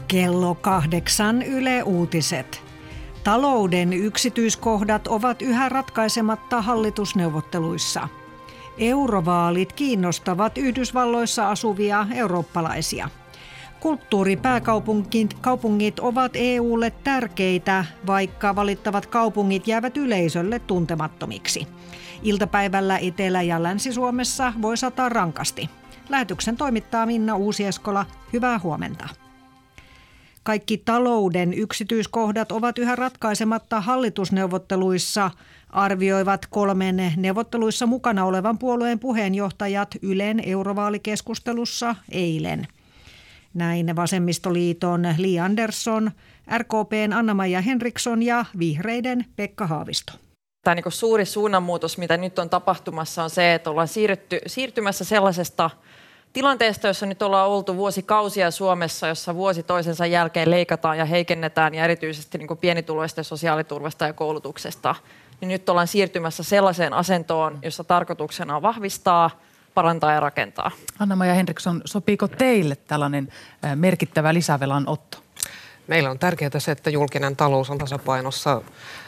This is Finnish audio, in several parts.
Kello 8 Yle Uutiset. Talouden yksityiskohdat ovat yhä ratkaisematta hallitusneuvotteluissa. Eurovaalit kiinnostavat Yhdysvalloissa asuvia eurooppalaisia. Kulttuuripääkaupungit ovat EUlle tärkeitä, vaikka valittavat kaupungit jäävät yleisölle tuntemattomiksi. Iltapäivällä Etelä- ja Länsi-Suomessa voi sataa rankasti. Lähetyksen toimittaa Minna Uusieskola. Hyvää huomenta. Kaikki talouden yksityiskohdat ovat yhä ratkaisematta hallitusneuvotteluissa, arvioivat 3 neuvotteluissa mukana olevan puolueen puheenjohtajat Ylen eurovaalikeskustelussa eilen. Näin Vasemmistoliiton Li Andersson, RKP:n Anna-Maja Henriksson ja Vihreiden Pekka Haavisto. Tämä niin kuin suuri suunnanmuutos, mitä nyt on tapahtumassa, on se, että ollaan siirtymässä sellaisesta tilanteesta, jossa nyt ollaan oltu vuosikausia Suomessa, jossa vuosi toisensa jälkeen leikataan ja heikennetään ja erityisesti niin kuin pienituloisten sosiaaliturvasta ja koulutuksesta. Niin nyt ollaan siirtymässä sellaiseen asentoon, jossa tarkoituksena on vahvistaa, parantaa ja rakentaa. Anna-Maja Henriksson, sopiiko teille tällainen merkittävä lisävelan otto? Meillä on tärkeää se, että julkinen talous on tasapainossa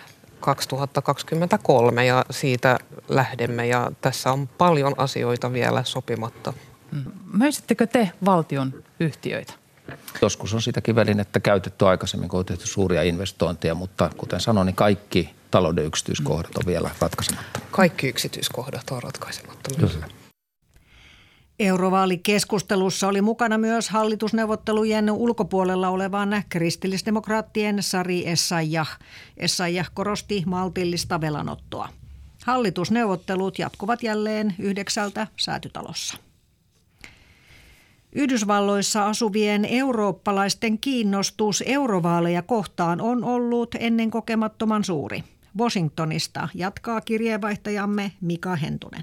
2023 ja siitä lähdemme ja tässä on paljon asioita vielä sopimatta. Möisittekö te valtion yhtiöitä? Joskus on sitäkin välinettä käytetty aikaisemmin, kun on tehty suuria investointeja, mutta kuten sanoin, niin kaikki talouden yksityiskohdat on vielä ratkaisematta. Kaikki yksityiskohdat on ratkaisematta. Kyllä. Eurovaalikeskustelussa oli mukana myös hallitusneuvottelujen ulkopuolella olevan kristillisdemokraattien Sari Essayah. Essayah korosti maltillista velanottoa. Hallitusneuvottelut jatkuvat jälleen 9 Säätytalossa. Yhdysvalloissa asuvien eurooppalaisten kiinnostus eurovaaleja kohtaan on ollut ennenkokemattoman suuri. Washingtonista jatkaa kirjeenvaihtajamme Mika Hentunen.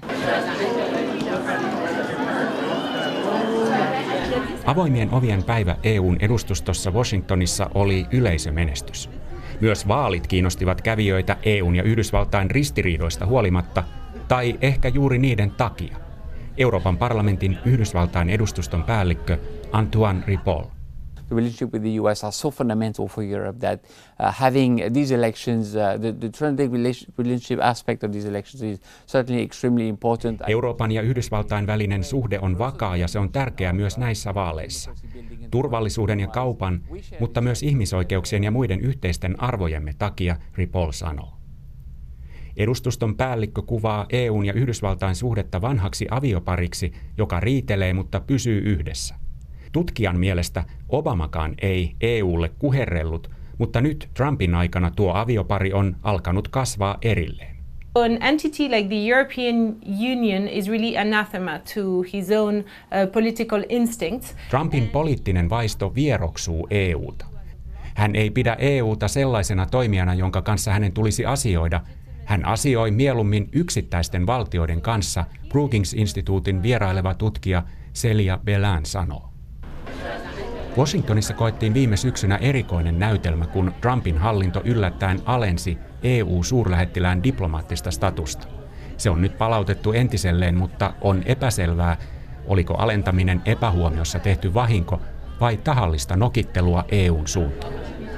Avoimien ovien päivä EU:n edustustossa Washingtonissa oli yleisömenestys. Myös vaalit kiinnostivat kävijöitä EU:n ja Yhdysvaltain ristiriidoista huolimatta, tai ehkä juuri niiden takia. Euroopan parlamentin Yhdysvaltain edustuston päällikkö Antoine Ripoll. The relationship with the US are so fundamental for Europe that having these elections, the transatlantic relationship aspect of these elections is certainly extremely important. Euroopan ja Yhdysvaltain välinen suhde on vakaa ja se on tärkeää myös näissä vaaleissa. Turvallisuuden ja kaupan, mutta myös ihmisoikeuksien ja muiden yhteisten arvojemme takia, Ripoll sanoo. Edustuston päällikkö kuvaa EUn ja Yhdysvaltain suhdetta vanhaksi aviopariksi, joka riitelee, mutta pysyy yhdessä. Tutkijan mielestä Obamakaan ei EUlle kuherrellut, mutta nyt Trumpin aikana tuo aviopari on alkanut kasvaa erilleen. An entity like the European Union is really anathema to his own political instincts. Trumpin poliittinen vaisto vieroksuu EUta. Hän ei pidä EUta sellaisena toimijana, jonka kanssa hänen tulisi asioida. Hän asioi mieluummin yksittäisten valtioiden kanssa, Brookings-instituutin vieraileva tutkija Celia Belin sanoo. Washingtonissa koettiin viime syksynä erikoinen näytelmä, kun Trumpin hallinto yllättäen alensi EU-suurlähettilään diplomaattista statusta. Se on nyt palautettu entiselleen, mutta on epäselvää, oliko alentaminen epähuomiossa tehty vahinko vai tahallista nokittelua EUn suuntaan.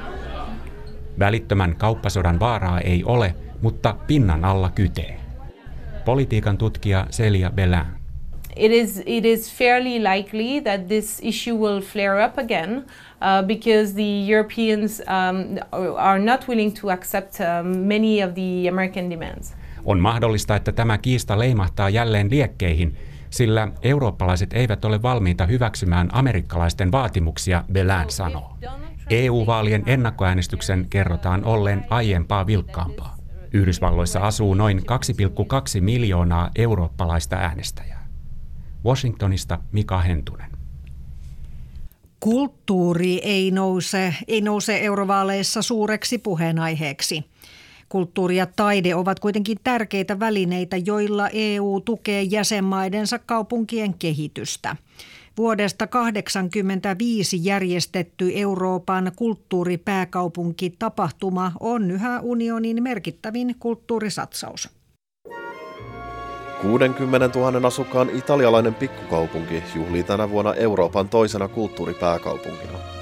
Välittömän kauppasodan vaaraa ei ole, mutta pinnan alla kytee. Politiikan tutkija Celia Belin. It is fairly likely that this issue will flare up again because the Europeans are not willing to accept many of the American demands. On mahdollista, että tämä kiista leimahtaa jälleen liekkeihin, sillä eurooppalaiset eivät ole valmiita hyväksymään amerikkalaisten vaatimuksia, Belin sanoo. EU-vaalien ennakkoäänestyksen kerrotaan olleen aiempaa vilkkaampaa. Yhdysvalloissa asuu noin 2,2 miljoonaa eurooppalaista äänestäjää. Washingtonista Mika Hentunen. Kulttuuri ei nouse eurovaaleissa suureksi puheenaiheeksi. Kulttuuri ja taide ovat kuitenkin tärkeitä välineitä, joilla EU tukee jäsenmaidensa kaupunkien kehitystä. Vuodesta 1985 järjestetty Euroopan kulttuuripääkaupunkitapahtuma on yhä unionin merkittävin kulttuurisatsaus. 60 000 asukkaan italialainen pikkukaupunki juhlii tänä vuonna Euroopan toisena kulttuuripääkaupunkina.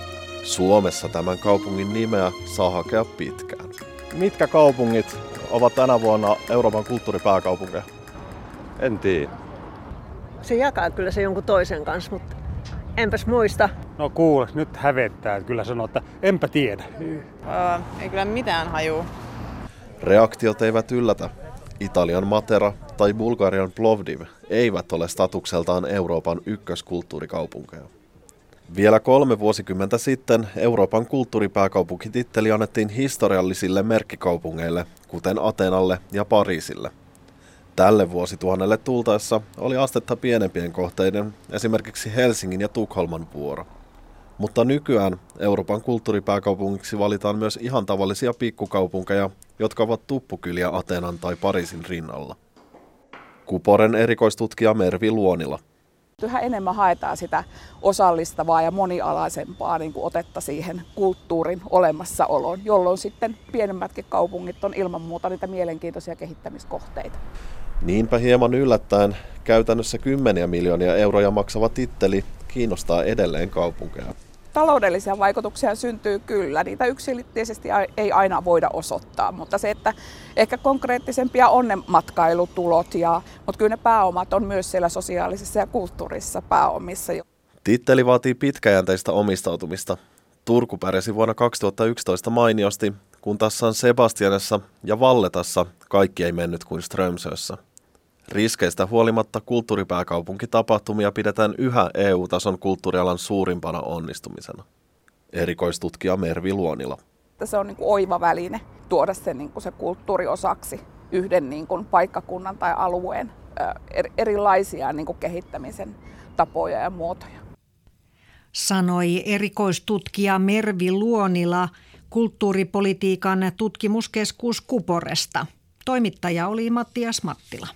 Suomessa tämän kaupungin nimeä saa hakea pitkään. Mitkä kaupungit ovat tänä vuonna Euroopan kulttuuripääkaupunkeja? En tiedä. Se jakaa kyllä se jonkun toisen kanssa, mutta enpäs muista. No kuule, nyt hävettää. Kyllä sanoo, että enpä tiedä. Ei kyllä mitään hajuu. Reaktiot eivät yllätä. Italian Matera tai Bulgarian Plovdiv eivät ole statukseltaan Euroopan ykköskulttuurikaupunkeja. Vielä 3 vuosikymmentä sitten Euroopan kulttuuripääkaupunkititteli annettiin historiallisille merkkikaupungeille, kuten Atenalle ja Pariisille. Tälle vuosituhannelle tultaessa oli astetta pienempien kohteiden, esimerkiksi Helsingin ja Tukholman vuoro. Mutta nykyään Euroopan kulttuuripääkaupungiksi valitaan myös ihan tavallisia pikkukaupunkeja, jotka ovat tuppukyliä Atenan tai Pariisin rinnalla. Kuporen erikoistutkija Mervi Luonila. Yhä enemmän haetaan sitä osallistavaa ja monialaisempaa niin kuin otetta siihen kulttuurin olemassaoloon, jolloin sitten pienemmätkin kaupungit on ilman muuta niitä mielenkiintoisia kehittämiskohteita. Niinpä hieman yllättäen käytännössä 10 miljoonia euroja maksava titteli kiinnostaa edelleen kaupunkeja. Taloudellisia vaikutuksia syntyy kyllä, niitä yksilitteisesti ei aina voida osoittaa, mutta se, että ehkä konkreettisempia on ne matkailutulot, mutta kyllä ne pääomat on myös siellä sosiaalisessa ja kulttuurisessa pääomissa. Titteli vaatii pitkäjänteistä omistautumista. Turku pärjäsi vuonna 2011 mainiosti, kun taas San Sebastianessa ja Valletassa kaikki ei mennyt kuin Strömsössä. Riskeistä huolimatta kulttuuripääkaupunkitapahtumia pidetään yhä EU-tason kulttuurialan suurimpana onnistumisena. Erikoistutkija Mervi Luonila. Se on niin kuin oiva väline tuoda se kulttuuri osaksi yhden niin kuin paikkakunnan tai alueen erilaisia niin kuin kehittämisen tapoja ja muotoja. Sanoi erikoistutkija Mervi Luonila kulttuuripolitiikan tutkimuskeskus Kuporesta. Toimittaja oli Mattias Mattila.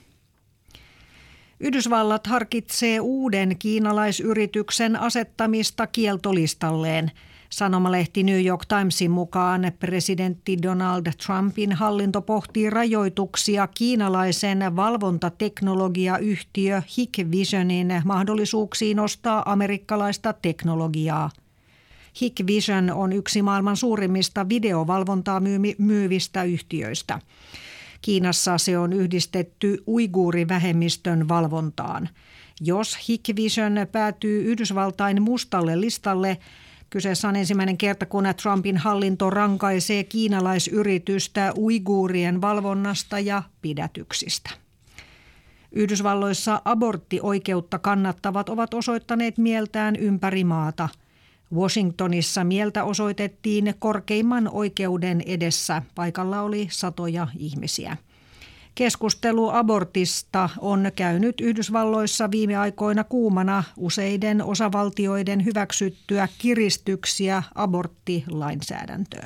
Yhdysvallat harkitsee uuden kiinalaisyrityksen asettamista kieltolistalleen. Sanomalehti New York Timesin mukaan presidentti Donald Trumpin hallinto pohtii rajoituksia kiinalaisen valvontateknologiayhtiö Hikvisionin mahdollisuuksiin ostaa amerikkalaista teknologiaa. Hikvision on yksi maailman suurimmista videovalvontaa myyvistä yhtiöistä. Kiinassa se on yhdistetty uiguurivähemmistön valvontaan. Jos Hikvision päätyy Yhdysvaltain mustalle listalle, kyseessä on ensimmäinen kerta, kun Trumpin hallinto rankaisee kiinalaisyritystä uiguurien valvonnasta ja pidätyksistä. Yhdysvalloissa aborttioikeutta kannattavat ovat osoittaneet mieltään ympäri maata. Washingtonissa mieltä osoitettiin korkeimman oikeuden edessä. Paikalla oli satoja ihmisiä. Keskustelu abortista on käynyt Yhdysvalloissa viime aikoina kuumana useiden osavaltioiden hyväksyttyä kiristyksiä aborttilainsäädäntöön.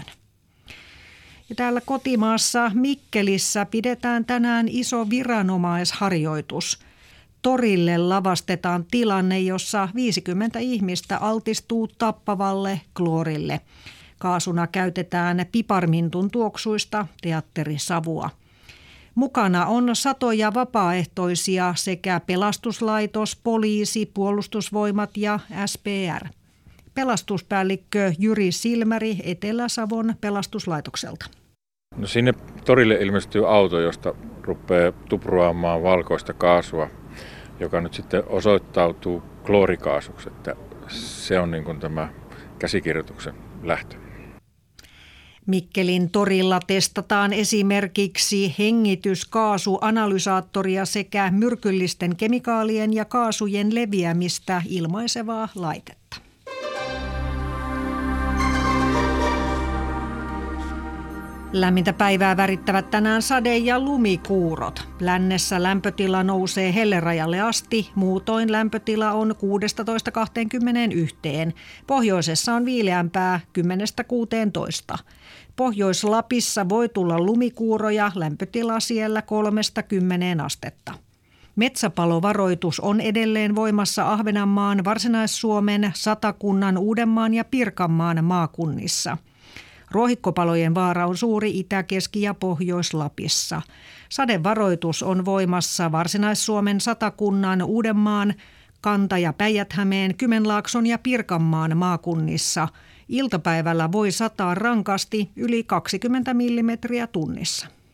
Ja täällä kotimaassa Mikkelissä pidetään tänään iso viranomaisharjoitus. Torille lavastetaan tilanne, jossa 50 ihmistä altistuu tappavalle kloorille. Kaasuna käytetään piparmintun tuoksuista teatterisavua. Mukana on satoja vapaaehtoisia sekä pelastuslaitos, poliisi, puolustusvoimat ja SPR. Pelastuspäällikkö Jyri Silmäri Etelä-Savon pelastuslaitokselta. No sinne torille ilmestyy auto, josta rupeaa tupruamaan valkoista kaasua, joka nyt sitten osoittautuu kloorikaasuksi, että se on niin kuin tämä käsikirjoituksen lähtö. Mikkelin torilla testataan esimerkiksi hengityskaasuanalysaattoria sekä myrkyllisten kemikaalien ja kaasujen leviämistä ilmaisevaa laitetta. Lämmintä päivää värittävät tänään sade- ja lumikuurot. Lännessä lämpötila nousee hellerajalle asti, muutoin lämpötila on 16-21. Pohjoisessa on viileämpää 10-16. Pohjois-Lapissa voi tulla lumikuuroja, lämpötila siellä 3-10 astetta. Metsäpalovaroitus on edelleen voimassa Ahvenanmaan, Varsinais-Suomen, Satakunnan, Uudenmaan ja Pirkanmaan maakunnissa. Ruohikkopalojen vaara on suuri Itä-, Keski- ja Pohjois-Lapissa. Sadevaroitus on voimassa Varsinais-Suomen, Satakunnan, Uudenmaan, Kanta- ja Päijät-Hämeen, Kymenlaakson ja Pirkanmaan maakunnissa Iltapäivällä voi sataa rankasti yli 20 millimetriä tunnissa.